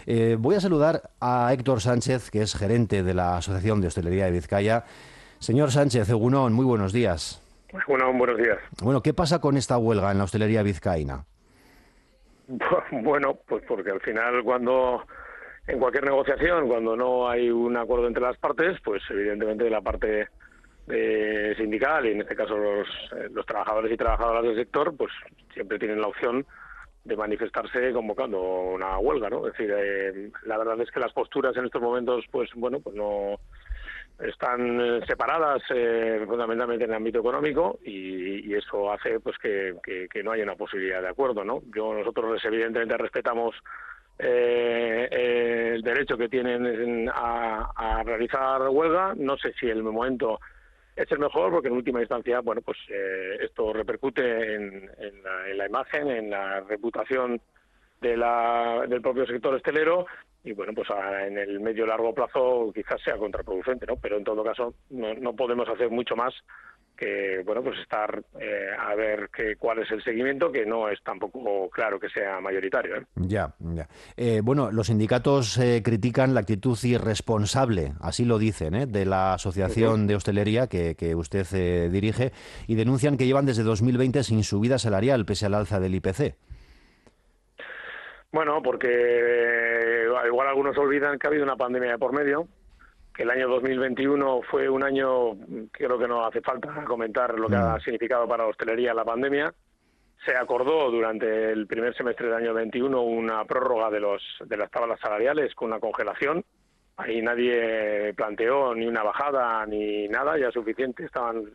Voy a saludar a Héctor Sánchez, que es gerente de la Asociación de Hostelería de Vizcaya. Señor Sánchez, egunon, muy buenos días. Bueno, buenos días. Bueno, ¿qué pasa con esta huelga en la hostelería vizcaína? Bueno, pues porque al final en cualquier negociación, cuando no hay un acuerdo entre las partes, pues evidentemente la parte sindical, y en este caso los trabajadores y trabajadoras del sector, pues siempre tienen la opción de manifestarse convocando una huelga, ¿no? Es decir, la verdad es que las posturas en estos momentos, pues bueno, pues no están separadas fundamentalmente en el ámbito económico y eso hace pues que no haya una posibilidad de acuerdo, ¿no? Nosotros evidentemente respetamos el derecho que tienen a realizar huelga. No sé si el momento es el mejor, porque en última instancia, bueno, pues esto repercute en la imagen, en la reputación del propio sector hostelero, y bueno, pues en el medio largo plazo quizás sea contraproducente, ¿no? Pero en todo caso no podemos hacer mucho más que, bueno, pues estar a ver cuál es el seguimiento, que no es tampoco claro que sea mayoritario, ¿eh? Ya. Bueno, los sindicatos critican la actitud irresponsable, así lo dicen, de la Uh-huh. Asociación de Hostelería que usted dirige, y denuncian que llevan desde 2020 sin subida salarial, pese al alza del IPC. Bueno, porque igual algunos olvidan que ha habido una pandemia de por medio, que el año 2021 fue un año, creo que no hace falta comentar lo que ha Mm. significado para la hostelería la pandemia. Se acordó durante el primer semestre del año 21 una prórroga de las tablas salariales con una congelación. Ahí nadie planteó ni una bajada ni nada, ya suficiente. Estaban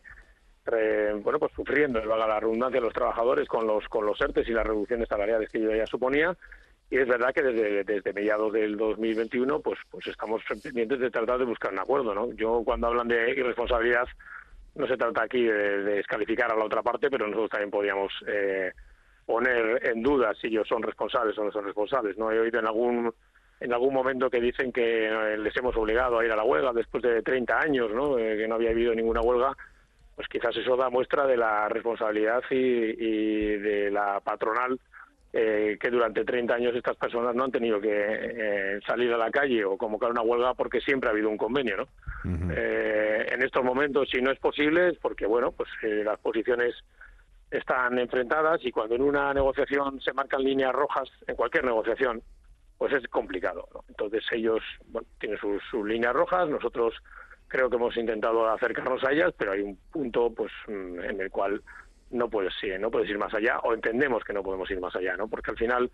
bueno, pues sufriendo, valga la redundancia, los trabajadores con los ERTES y las reducciones salariales que ello ya suponía. Y es verdad que desde mediados del 2021 pues estamos pendientes de tratar de buscar un acuerdo, ¿no? Yo, cuando hablan de irresponsabilidad, no se trata aquí de descalificar a la otra parte, pero nosotros también podríamos poner en duda si ellos son responsables o no son responsables, ¿no? He oído en algún momento que dicen que les hemos obligado a ir a la huelga después de 30 años, ¿no? Que no había habido ninguna huelga. Pues quizás eso da muestra de la responsabilidad y de la patronal, que durante 30 años estas personas no han tenido que salir a la calle o convocar una huelga, porque siempre ha habido un convenio, ¿no? Ujú. En estos momentos, si no es posible, es porque, bueno, pues las posiciones están enfrentadas, y cuando en una negociación se marcan líneas rojas, en cualquier negociación, pues es complicado, ¿no? Entonces ellos, bueno, tienen sus líneas rojas. Nosotros creo que hemos intentado acercarnos a ellas, pero hay un punto pues en el cual no puedes ir más allá, o entendemos que no podemos ir más allá, ¿no? Porque al final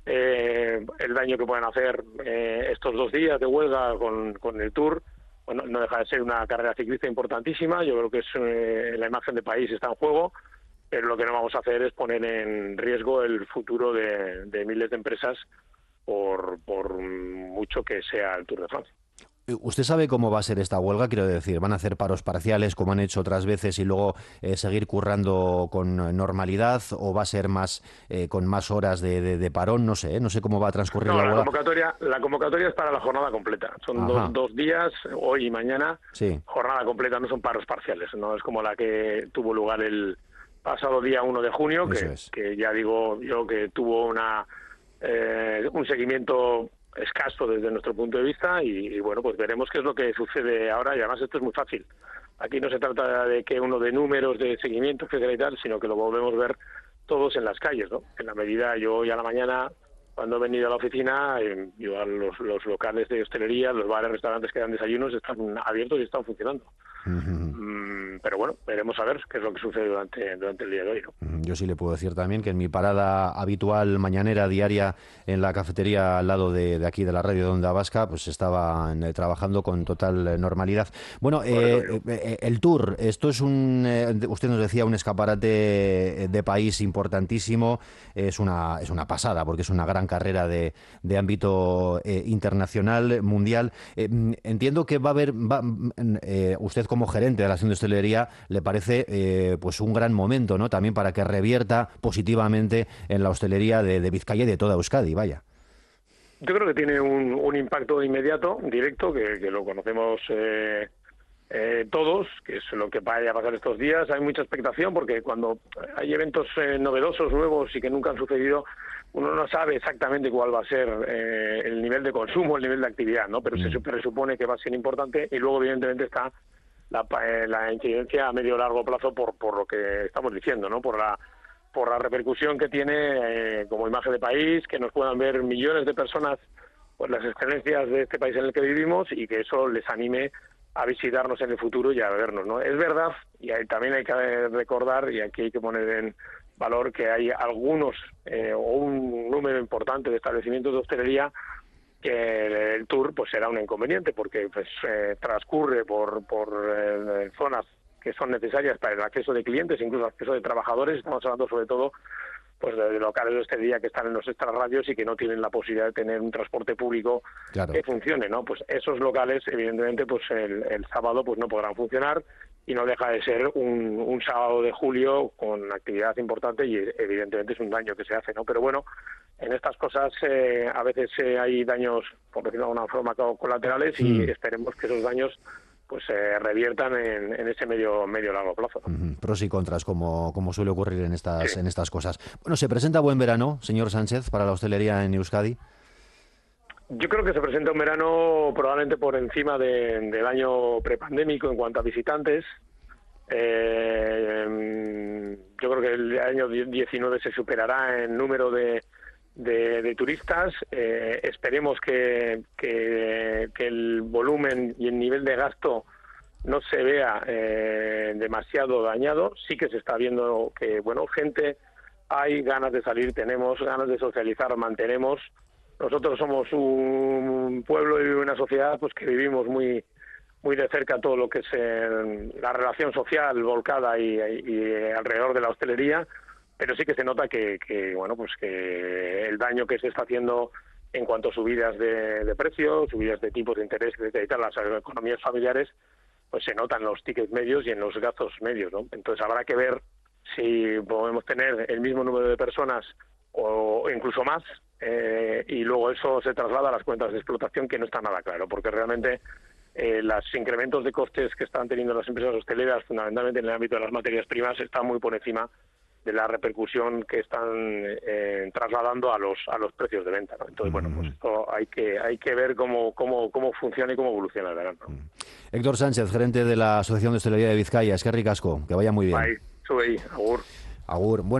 el daño que pueden hacer estos 2 días de huelga con el Tour, bueno, no deja de ser una carrera ciclista importantísima. Yo creo que la imagen del país está en juego, pero lo que no vamos a hacer es poner en riesgo el futuro de miles de empresas por mucho que sea el Tour de Francia. ¿Usted sabe cómo va a ser esta huelga? Quiero decir, ¿van a hacer paros parciales como han hecho otras veces y luego seguir currando con normalidad, o va a ser más con más horas de parón? No sé, no sé cómo va a transcurrir No, la huelga. la convocatoria es para la jornada completa. Son Ajá, dos días, hoy y mañana, sí, jornada completa, no son paros parciales. No es como la que tuvo lugar el pasado día 1 de junio, eso es. que ya digo yo que tuvo un seguimiento escaso desde nuestro punto de vista, y bueno, pues veremos qué es lo que sucede ahora. Y además esto es muy fácil. Aquí no se trata de que uno de números, de seguimiento, etcétera y tal, sino que lo volvemos a ver todos en las calles, ¿no? En la medida, yo hoy a la mañana, cuando he venido a la oficina, yo a los locales de hostelería, los bares, restaurantes que dan desayunos están abiertos y están funcionando. Ujú. Pero bueno, veremos a ver qué es lo que sucede durante el día de hoy, ¿no? Yo sí le puedo decir también que en mi parada habitual mañanera diaria en la cafetería al lado de aquí de la radio de Onda Vasca, pues estaban trabajando con total normalidad. Bueno, Por eso digo. el Tour, esto es usted nos decía, un escaparate de país importantísimo. Es una pasada, porque es una gran carrera de ámbito internacional, mundial. Entiendo que va a usted, como gerente de la Asociación de Hostelería, le parece pues un gran momento, ¿no? También para que revierta positivamente en la hostelería de Vizcaya y de toda Euskadi, vaya. Yo creo que tiene un impacto inmediato, directo, que lo conocemos todos, que es lo que vaya a pasar estos días. Hay mucha expectación, porque cuando hay eventos novedosos, nuevos y que nunca han sucedido, uno no sabe exactamente cuál va a ser el nivel de consumo, el nivel de actividad, ¿no? Pero se presupone que va a ser importante, y luego evidentemente está la incidencia a medio o largo plazo por lo que estamos diciendo, ¿no? Por la repercusión que tiene como imagen de país, que nos puedan ver millones de personas pues las excelencias de este país en el que vivimos, y que eso les anime a visitarnos en el futuro y a vernos, ¿no? Es verdad, y también hay que recordar, y aquí hay que poner en valor, que hay algunos o un número importante de establecimientos de hostelería que el tour pues será un inconveniente, porque pues transcurre por zonas que son necesarias para el acceso de clientes, incluso el acceso de trabajadores. Estamos hablando sobre todo pues de locales de hostelería que están en los extrarradios y que no tienen la posibilidad de tener un transporte público que funcione, ¿no? Pues esos locales, evidentemente, pues el sábado pues no podrán funcionar, y no deja de ser un sábado de julio con actividad importante, y evidentemente es un daño que se hace, ¿no? Pero bueno, en estas cosas a veces hay daños, por decirlo de alguna forma, colaterales, y esperemos que esos daños pues se reviertan en ese medio largo plazo, ¿no? Pros y contras, como suele ocurrir en estas cosas. Bueno, ¿se presenta buen verano, señor Sánchez, para la hostelería en Euskadi? Yo creo que se presenta un verano probablemente por encima del año prepandémico en cuanto a visitantes. Yo creo que el año 19 se superará en número de turistas. Esperemos que el volumen y el nivel de gasto no se vea demasiado dañado. Sí que se está viendo que, bueno, gente, hay ganas de salir, tenemos ganas de socializar, mantenemos. Nosotros somos un pueblo y una sociedad pues que vivimos muy de cerca todo lo que es la relación social volcada y alrededor de la hostelería, pero sí que se nota que bueno, pues que el daño que se está haciendo en cuanto a subidas de precios, subidas de tipos de interés, y tal, las economías familiares, pues se notan en los tickets medios y en los gastos medios, ¿no? Entonces habrá que ver si podemos tener el mismo número de personas o incluso más, y luego eso se traslada a las cuentas de explotación, que no está nada claro, porque realmente los incrementos de costes que están teniendo las empresas hosteleras, fundamentalmente en el ámbito de las materias primas, están muy por encima de la repercusión que están trasladando a los precios de venta, ¿no? Entonces, bueno, pues esto hay que ver cómo funciona y cómo evoluciona el verano, ¿no? Héctor Sánchez, gerente de la Asociación de Hostelería de Vizcaya. Eskerrik asko, que vaya muy bien. Sube ahí, agur. Agur. Bueno.